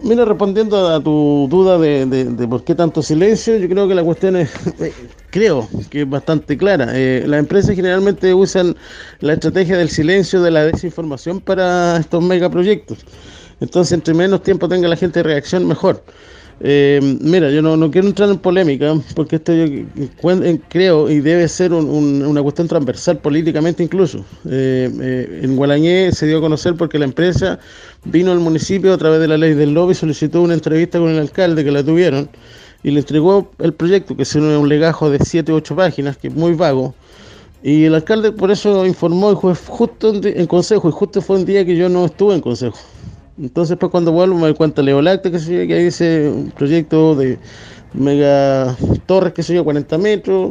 Mira, respondiendo a tu duda de por qué tanto silencio, yo creo que la cuestión es, creo que es bastante clara. Las empresas generalmente usan la estrategia del silencio, de la desinformación para estos megaproyectos. Entonces, entre menos tiempo tenga la gente de reacción, mejor. Mira, yo no quiero entrar en polémica, porque esto yo creo y debe ser una cuestión transversal políticamente incluso. En Gualañé se dio a conocer porque la empresa vino al municipio a través de la ley del lobby, solicitó una entrevista con el alcalde, que la tuvieron, y le entregó el proyecto, que es un legajo de 7 u 8 páginas, que es muy vago. Y el alcalde por eso informó y fue justo en consejo, y justo fue un día que yo no estuve en consejo. Entonces, pues cuando vuelvo me doy cuenta Leo Lacta, que ahí dice un proyecto de mega torres, qué sé yo, 40 metros,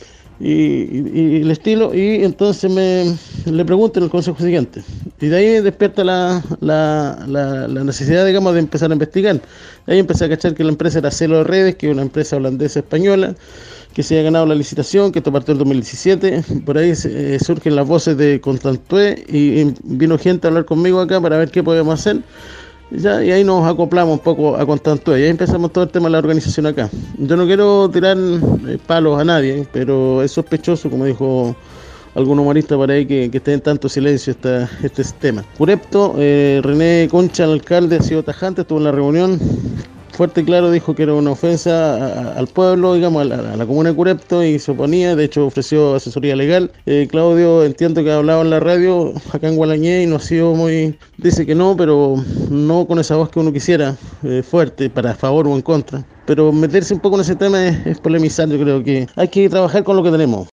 y el estilo, y entonces le pregunto en el consejo siguiente. Y de ahí despierta la necesidad, digamos, de empezar a investigar. De ahí empecé a cachar que la empresa era Celo de Redes, que es una empresa holandesa española, que se había ganado la licitación, que esto partió en 2017. Por ahí surgen las voces de Constantué y vino gente a hablar conmigo acá para ver qué podemos hacer. Ya, y ahí nos acoplamos un poco a Constantué y ahí empezamos todo el tema de la organización acá. Yo no quiero tirar palos a nadie, pero es sospechoso, como dijo algún humorista por ahí, que esté en tanto silencio este tema. Curepto, René Concha, el alcalde, ha sido tajante, estuvo en la reunión. Fuerte y claro dijo que era una ofensa al pueblo, digamos, a la comuna de Curepto, y se oponía. De hecho ofreció asesoría legal. Claudio, entiendo que ha hablado en la radio acá en Gualañé y no ha sido muy, dice que no, pero no con esa voz que uno quisiera, fuerte, para favor o en contra. Pero meterse un poco en ese tema es polemizar. Yo creo que hay que trabajar con lo que tenemos.